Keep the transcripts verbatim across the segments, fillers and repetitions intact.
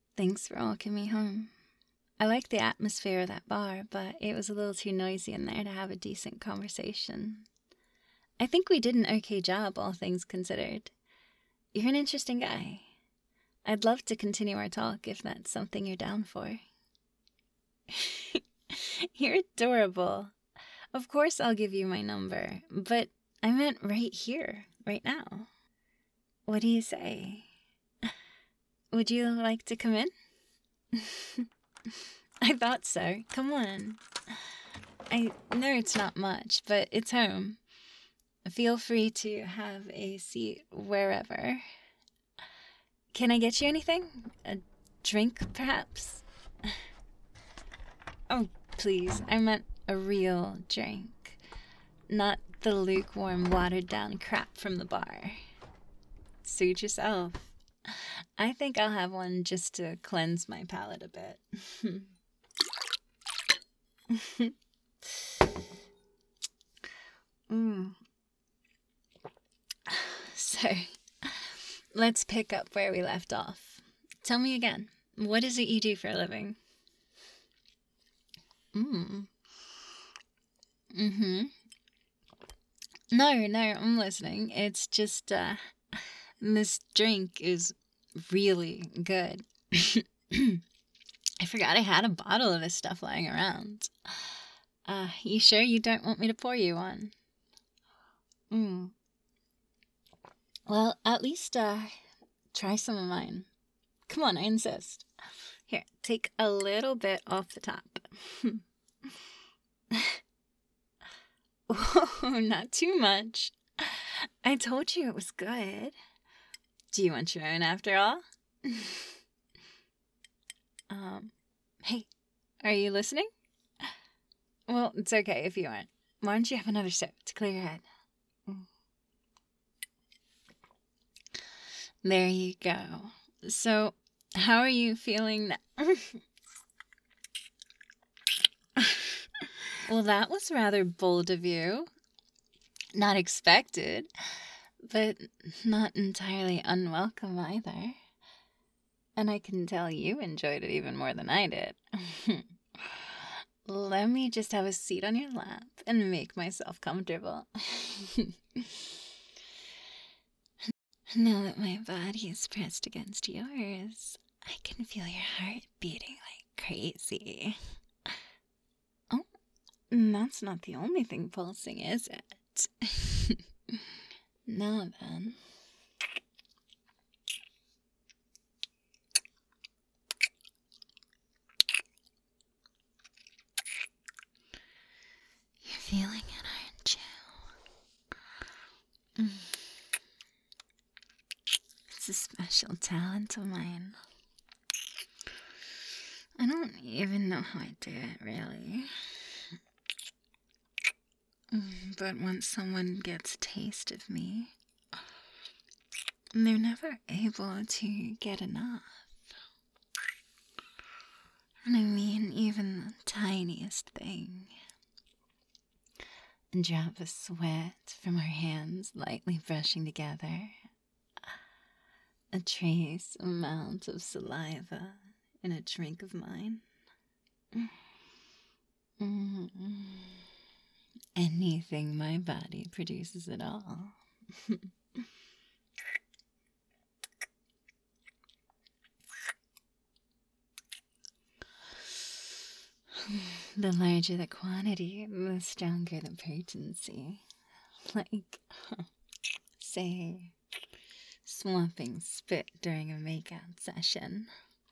Thanks for walking me home. I liked the atmosphere of that bar, but it was a little too noisy in there to have a decent conversation. I think we did an okay job, all things considered. You're an interesting guy. I'd love to continue our talk if that's something you're down for. You're adorable. Of course I'll give you my number, but I meant right here, right now. What do you say? Would you like to come in? I thought so. Come on. I know it's not much, but it's home. Feel free to have a seat wherever. Can I get you anything? A drink, perhaps? Oh, please. I meant a real drink. Not the lukewarm, watered-down crap from the bar. Suit yourself. I think I'll have one just to cleanse my palate a bit. mm. So, let's pick up where we left off. Tell me again, what is it you do for a living? Mm. Mm-hmm. No, no, I'm listening. It's just, uh, this drink is really good. I forgot I had a bottle of this stuff lying around. Uh, you sure you don't want me to pour you one? Mm. Well, at least, uh, try some of mine. Come on, I insist. Here, take a little bit off the top. Oh, not too much. I told you it was good. Do you want your own after all? um, hey, are you listening? Well, it's okay if you aren't. Why don't you have another sip to clear your head? Mm. There you go. So, how are you feeling now? Well, that was rather bold of you. Not expected, but not entirely unwelcome either. And I can tell you enjoyed it even more than I did. Let me just have a seat on your lap and make myself comfortable. Now that my body is pressed against yours, I can feel your heart beating like crazy. Oh, that's not the only thing pulsing, is it? Now then. You're feeling it, aren't you? Mm. It's a special talent of mine. I don't even know how I do it, really. But once someone gets a taste of me, they're never able to get enough. And I mean even the tiniest thing. A drop of sweat from our hands lightly brushing together. A trace amount of saliva in a drink of mine. Mm-hmm. Anything my body produces at all. The larger the quantity, the stronger the potency. Like, say, swapping spit during a makeout session.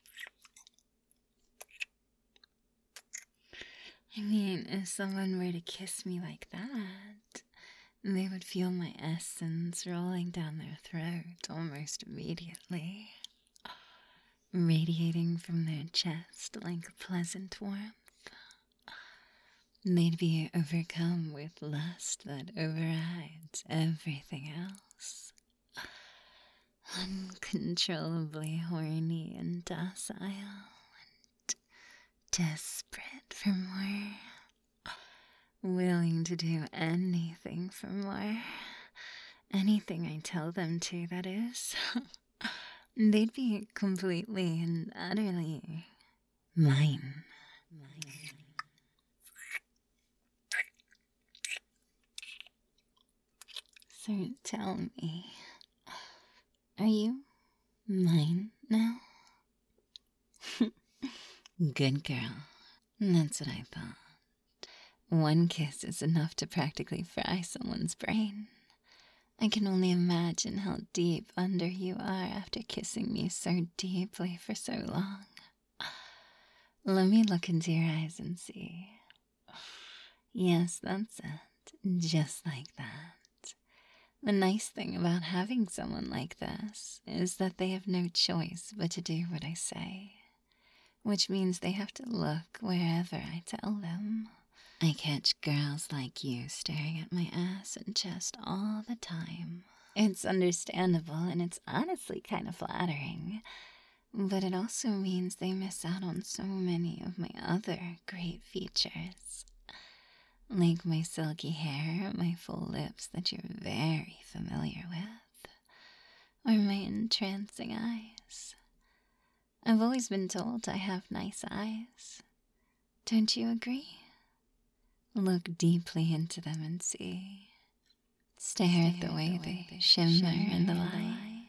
I mean, if someone were to kiss me like that, they would feel my essence rolling down their throat almost immediately, radiating from their chest like a pleasant warmth. They'd be overcome with lust that overrides everything else. Uncontrollably horny and docile and desperate for more. Willing to do anything for more. Anything I tell them to, that is. they'd be completely and utterly mine. So tell me, are you mine now? Good girl. That's what I thought. One kiss is enough to practically fry someone's brain. I can only imagine how deep under you are after kissing me so deeply for so long. Let me look into your eyes and see. Yes, that's it. Just like that. The nice thing about having someone like this is that they have no choice but to do what I say, which means they have to look wherever I tell them. I catch girls like you staring at my ass and chest all the time. It's understandable and it's honestly kind of flattering, but it also means they miss out on so many of my other great features. Like my silky hair, my full lips that you're very familiar with, or my entrancing eyes. I've always been told I have nice eyes. Don't you agree? Look deeply into them and see. Stare at the way they shimmer in the light.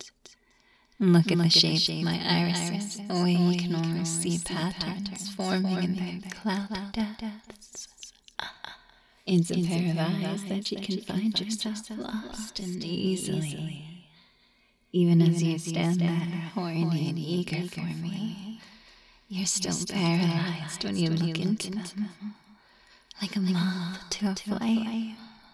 Look at the shape of my irises, the way you can almost see patterns forming in their cloud depths. It's a pair of eyes that you can find yourself lost in easily. Even as you stand there, horny and eager for me, you're still paralyzed when you look into them. Like a moth to a flame.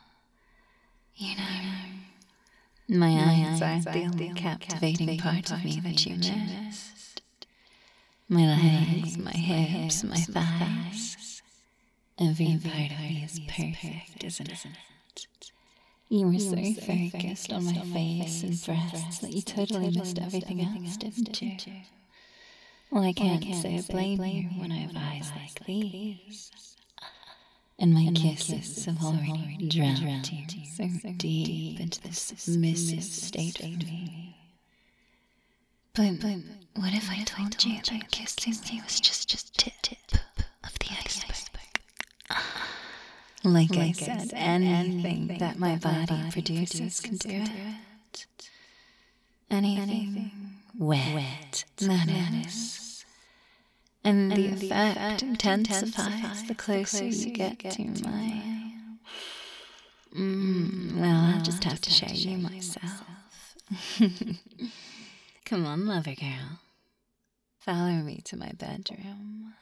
You know, my eyes aren't the only captivating part of me that you missed. My legs, my hips, my thighs. Every part of me is perfect, isn't it? You were so focused on my face and breasts that you totally missed everything else, didn't you? Well, I can't say I blame you when I have eyes like these. And my and kisses have already drowned you so deep into this submissive state for me. But, but what if I told you that kissing me was just the tip of the iceberg? Like I said, anything that my body produces can do it. Anything wet, that is. And, and the effect, effect intensifies, intensifies the closer, the closer you get, get to my... Mm, well, I'll just have to show you myself. Come on, lover girl. Follow me to my bedroom.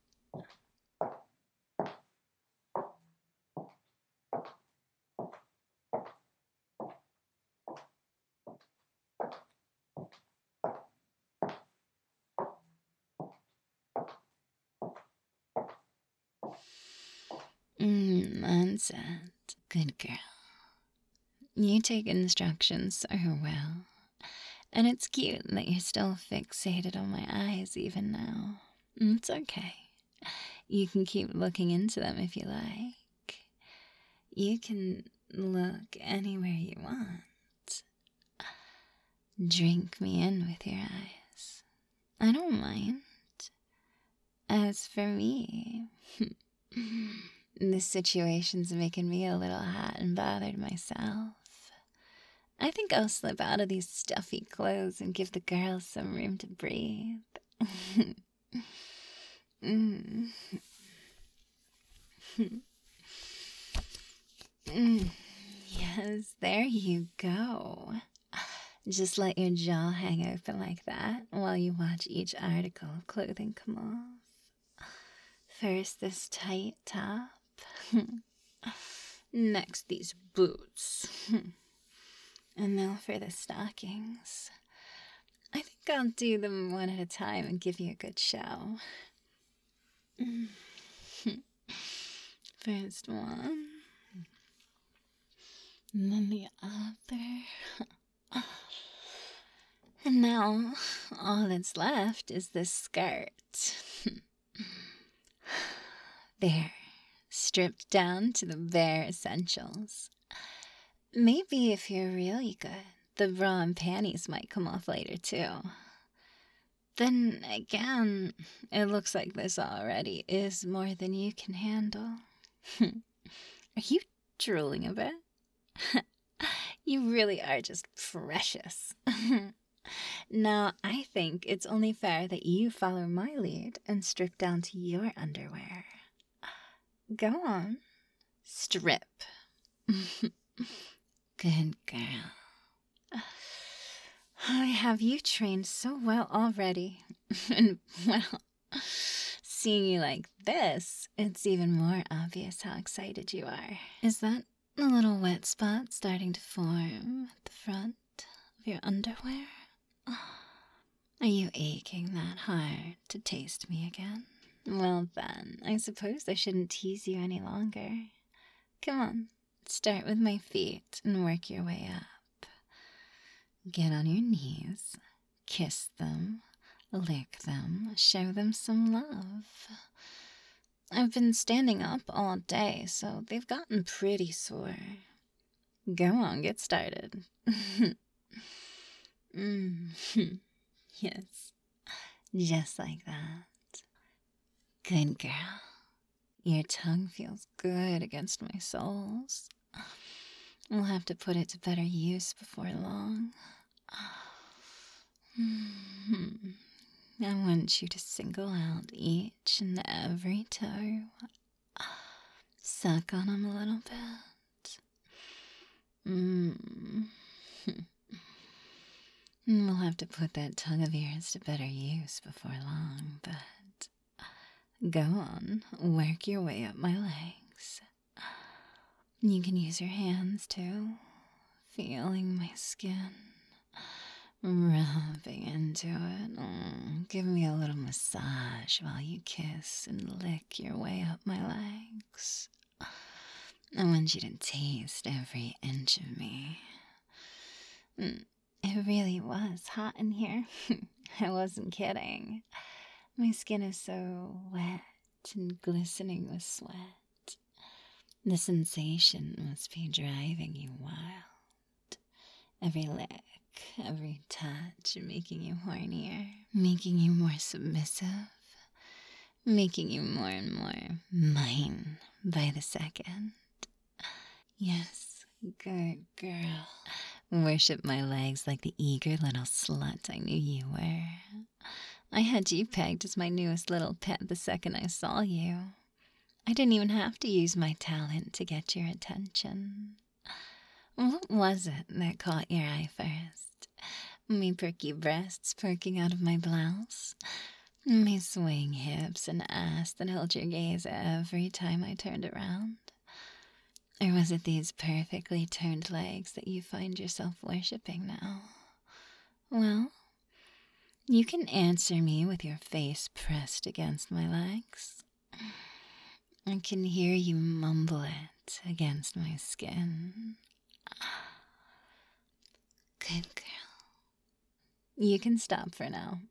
Mm, that's it. Good girl. You take instructions so well. And it's cute that you're still fixated on my eyes even now. It's okay. You can keep looking into them if you like. You can look anywhere you want. Drink me in with your eyes. I don't mind. As for me... This situation's making me a little hot and bothered myself. I think I'll slip out of these stuffy clothes and give the girls some room to breathe. mm. mm. Yes, there you go. Just let your jaw hang open like that while you watch each article of clothing come off. First, this tight top. Next, these boots. And now for the stockings. I think I'll do them one at a time and give you a good show. First one. And then the other. And now, all that's left is this skirt. There. Stripped down to the bare essentials. Maybe if you're really good, the bra and panties might come off later, too. Then again, it looks like this already is more than you can handle. Are you drooling a bit? You really are just precious. Now, I think it's only fair that you follow my lead and strip down to your underwear. Go on. Strip. Good girl. I have you trained so well already. And, well, seeing you like this, it's even more obvious how excited you are. Is that a little wet spot starting to form at the front of your underwear? Are you aching that hard to taste me again? Well then, I suppose I shouldn't tease you any longer. Come on, start with my feet and work your way up. Get on your knees, kiss them, lick them, show them some love. I've been standing up all day, so they've gotten pretty sore. Go on, get started. mm. Yes, just like that. Good girl. Your tongue feels good against my soles. We'll have to put it to better use before long. I want you to single out each and every toe. Suck on them a little bit. Mm. We'll have to put that tongue of yours to better use before long, but go on, work your way up my legs. You can use your hands too, feeling my skin, rubbing into it. Oh, give me a little massage while you kiss and lick your way up my legs. I want you to taste every inch of me. It really was hot in here. I wasn't kidding. My skin is so wet and glistening with sweat. The sensation must be driving you wild. Every lick, every touch, making you hornier, making you more submissive, making you more and more mine by the second. Yes, good girl. Worship my legs like the eager little slut I knew you were. I had you pegged as my newest little pet the second I saw you. I didn't even have to use my talent to get your attention. What was it that caught your eye first? Me perky breasts perking out of my blouse? My swaying hips and ass that held your gaze every time I turned around? Or was it these perfectly turned legs that you find yourself worshipping now? Well, you can answer me with your face pressed against my legs. I can hear you mumble it against my skin. Good girl. You can stop for now.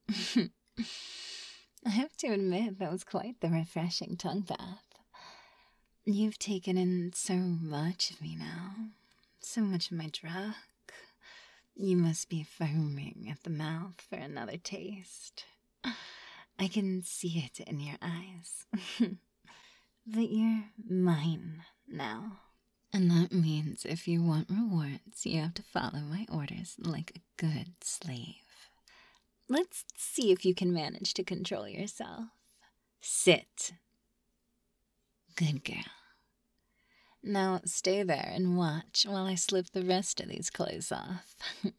I have to admit that was quite the refreshing tongue bath. You've taken in so much of me now, so much of my drug. You must be foaming at the mouth for another taste. I can see it in your eyes. But you're mine now. And that means if you want rewards, you have to follow my orders like a good slave. Let's see if you can manage to control yourself. Sit. Good girl. Now stay there and watch while I slip the rest of these clothes off.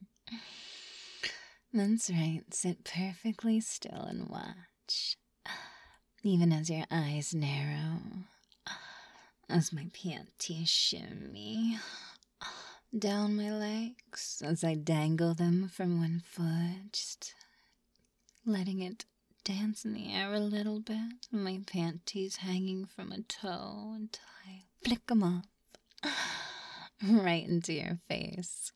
That's right, sit perfectly still and watch. Even as your eyes narrow, as my panties shimmy down my legs, as I dangle them from one foot, just letting it dance in the air a little bit, my panties hanging from a toe until I flick them off right into your face.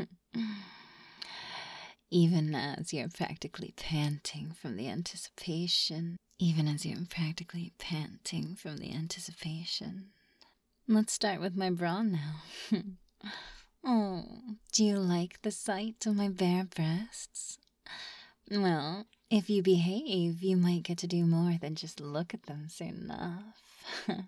Even as you're practically panting from the anticipation. Even as you're practically panting from the anticipation. Let's start with my bra now. Oh, do you like the sight of my bare breasts? Well, if you behave, you might get to do more than just look at them soon enough.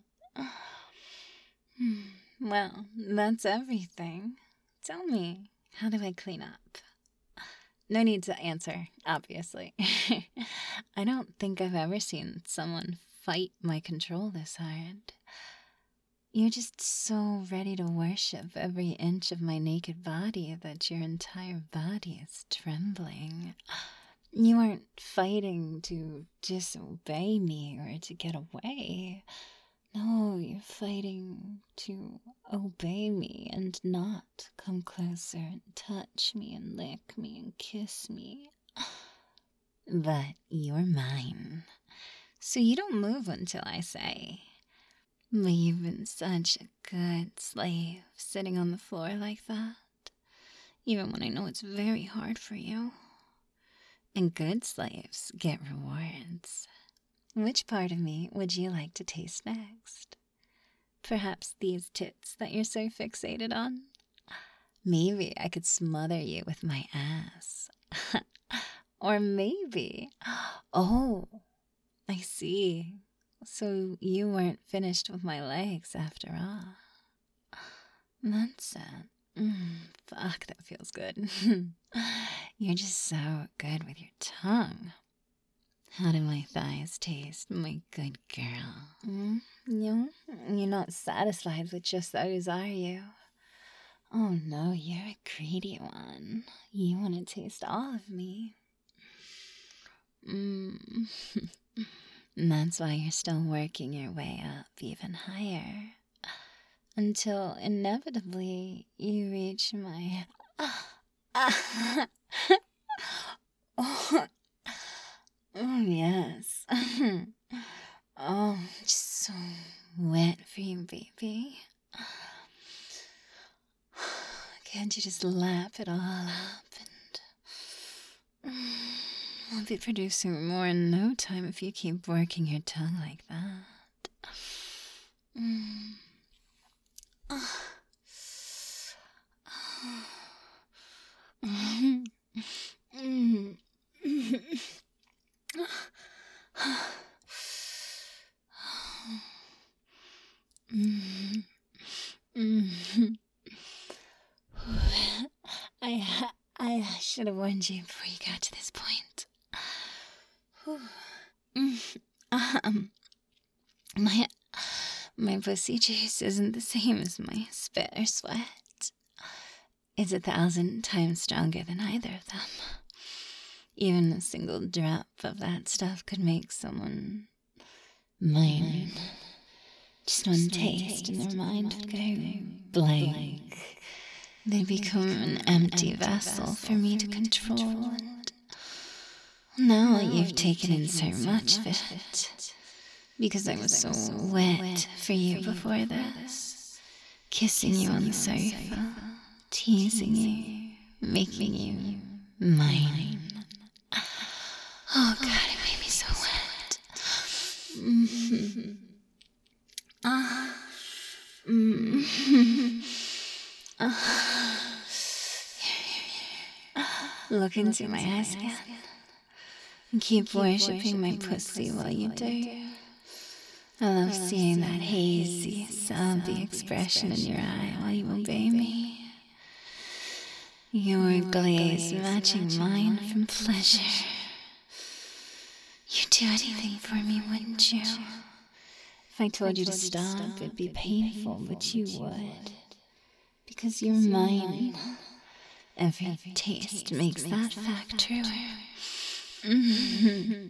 Well, that's everything. Tell me, how do I clean up? No need to answer, obviously. I don't think I've ever seen someone fight my control this hard. You're just so ready to worship every inch of my naked body that your entire body is trembling. You aren't fighting to disobey me or to get away. No, you're fighting to obey me and not come closer and touch me and lick me and kiss me. But you're mine, so you don't move until I say. But you've been such a good slave sitting on the floor like that, even when I know it's very hard for you. And good slaves get rewards. Which part of me would you like to taste next? Perhaps these tits that you're so fixated on? Maybe I could smother you with my ass. Or maybe... Oh, I see. So you weren't finished with my legs after all. That's it. Mm, fuck, that feels good. You're just so good with your tongue. How do my thighs taste, my good girl? Mm, no, you're not satisfied with just those, are you? Oh no, you're a greedy one. You want to taste all of me. Mm. That's why you're still working your way up even higher. Until inevitably you reach my... oh, oh, yes. Oh, just so wet for you, baby. Can't you just lap it all up and... I'll be producing more in no time if you keep working your tongue like that. Mm. Oh. Mm. Mm. Mm. Mm. I I should have warned you before you got to this point. um, my my pussy juice isn't the same as my spit or sweat. It's a thousand times stronger than either of them. Even a single drop of that stuff could make someone mine. Just one taste and their mind would go blank. They become an empty vessel for me to control. And now you've taken in so much of it, because I was so wet for you before this, kissing you on the sofa, teasing you, making you mine. Oh God, it made me so wet. Mm-hmm. Ah. Mm-hmm. Ah. Look into my eyes again. And keep, keep worshipping my pussy while you do. I love seeing that hazy, sobby expression in your eye while you obey me. Your glaze matching mine from pleasure. You'd do anything for me, wouldn't you? If I told you to stop, it'd be painful, but you would. Because you're mine. Every taste makes that fact truer. Mm-hmm.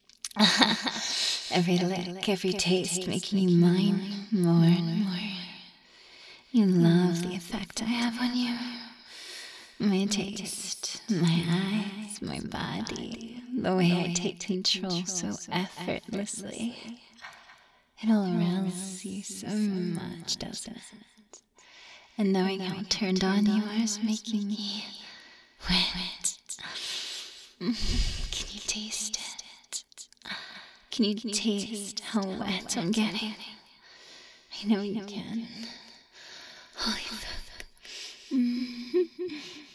Every lick, every taste making you mine more and more. You love the effect I have on you. My taste, my eyes, my body, the way I take control so effortlessly. It all arouses you so much, doesn't it? And knowing how turned on you are is making me wet. Can you taste it? Can you taste how wet I'm getting? I know you can. Holy fuck.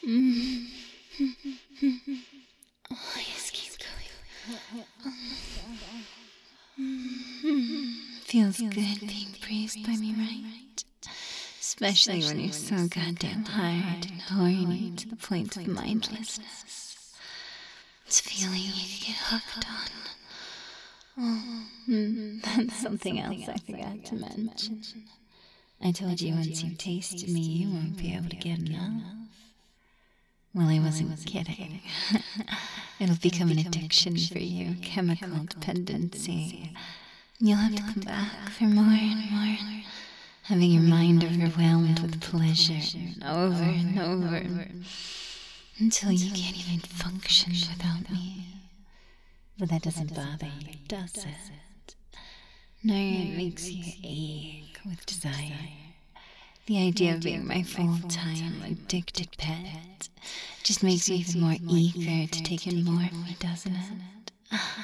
Mm. Oh, yes, keep going. Mm. Feels good being praised by me, right? Especially when you're so goddamn tired and horny to the point of mindlessness. It's a feeling you can get hooked on. Oh, mm, that's something else I forgot to mention. I told you once you've tasted me, you won't be able to get enough. Well, I wasn't kidding. It'll become an addiction for you, chemical dependency. You'll have to come back for more and more, having your mind overwhelmed with pleasure over and over, until you can't even function without me. But that doesn't bother you, does it? No, it makes you ache with desire. The idea of being my full-time, addicted pet just makes you even more eager to take in more of me, doesn't it?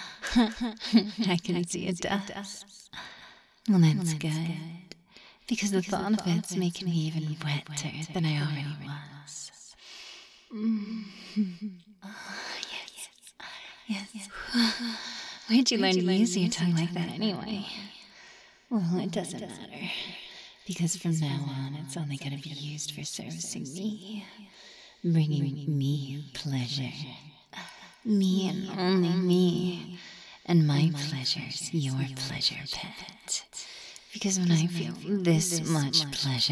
I can see it does. Well, that's good, because the thought of it's making me even wetter than I already was. Mm-hmm. Oh, yes, yes, yes. Where'd you learn to use your tongue like that anyway? Well, it doesn't matter, because from now on it's only going to be used for servicing me, bringing me pleasure. Me and only me. And my pleasure's your pleasure, pet. Because when I feel this much pleasure,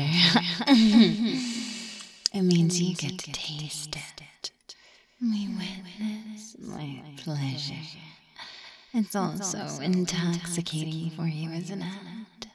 it means you get to taste it. We witness my pleasure. It's also intoxicating for you, isn't it?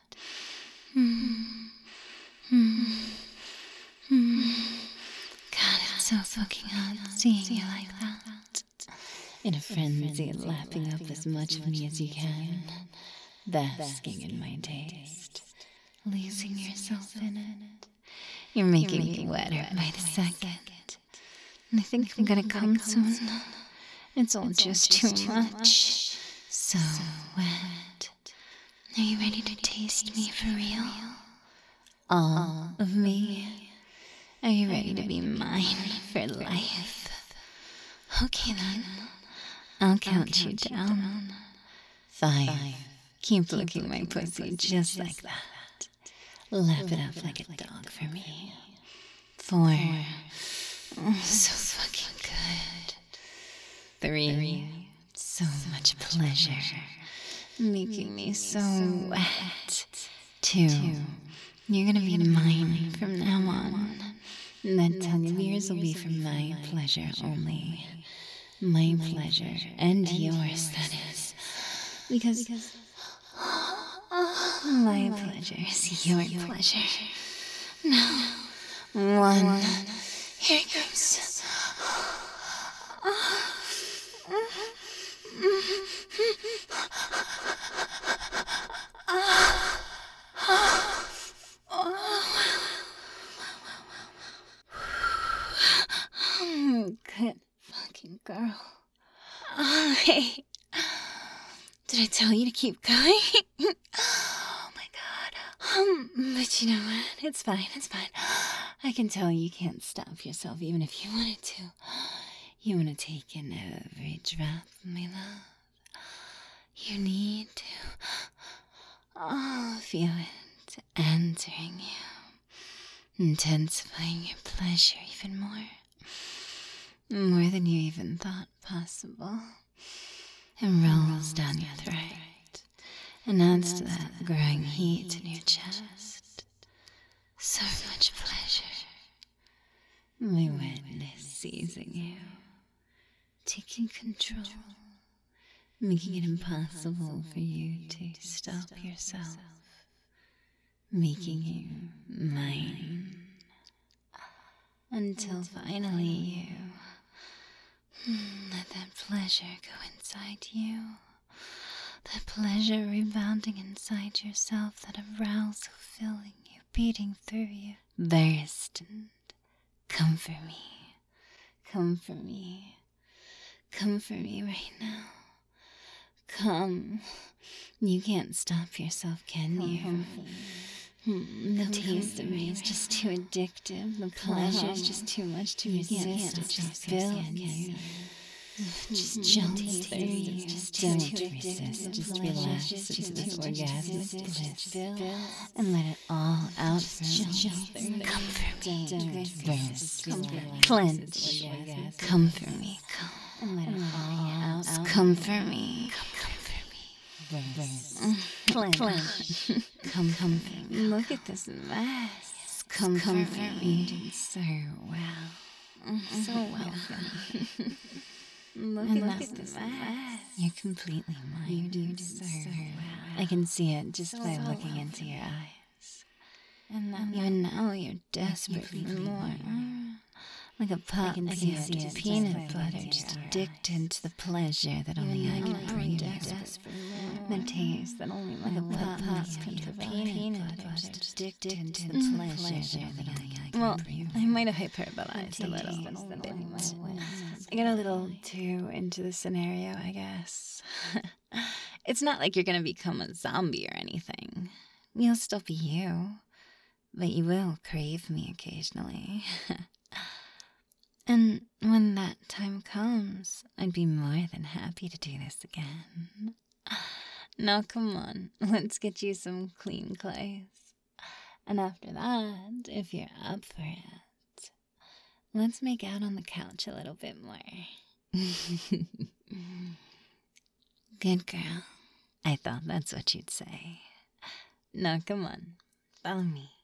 God, it's so fucking hot seeing you like that. In a frenzy, lapping up as much of me as you can, basking in my taste, losing yourself in it. You're making me wetter by the second, and I think I'm gonna come soon. It's all just too much. So wet. Are you ready to taste me for real? All of me? Are you ready to be mine for life? Okay then. I'll count you down. Five. Keep looking my pussy just like that. Lap it up like a dog for me. Four. Oh, so fucking good. Three. So much pleasure. Making me so wet. Two. You're gonna be mine from now on. That tongue of yours will be for my pleasure only. My pleasure, and yours, that is. Because my pleasure is your pleasure. Now, one. Here it comes. Good fucking girl. Oh, hey. Did I tell you to keep going? Oh my god. Um, but you know what? It's fine, it's fine. I can tell you can't stop yourself even if you wanted to. You want to take in every drop, my love. You need to. Oh, feel it entering you. Intensifying your pleasure even more. More than you even thought possible. It rolls down your throat and adds to that growing heat in your chest. So much pleasure. My wetness seizing you, taking control, making it impossible for you to stop yourself, making you mine, until finally you let that pleasure go inside you. That pleasure rebounding inside yourself, that arousal filling you, beating through you. Burst and come for me. Come for me. Come for me right now. Come. You can't stop yourself, can you? Hmm, the taste of me is just too addictive. The pleasure is just too much to resist. It just fills you. Just jumps through you. Don't resist. Just relax into this orgasmic bliss and let it all out from you. Comfort me. Don't resist. Clench. Comfort me. And let it all out. Comfort me. Clench. Come, comfort me. Look at this mess. Yes, come, comfort me. You did so well. So well. Look, and look at this mess. You're completely mine. You did so well. I can see it just so by looking well. into your eyes. And now, even now you're desperate for more. Like a pup addicted to peanut butter, just addicted to the pleasure that only I can bring you. The taste that only like a pup addicted to peanut butter, just addicted to the pleasure that only I can bring you. Well, I might have hyperbolized a little bit. I get a little too into the scenario, I guess. It's not like you're gonna become a zombie or anything. You'll still be you, but you will crave me occasionally. And when that time comes, I'd be more than happy to do this again. Now come on, let's get you some clean clothes. And after that, if you're up for it, let's make out on the couch a little bit more. Good girl. I thought that's what you'd say. Now come on, follow me.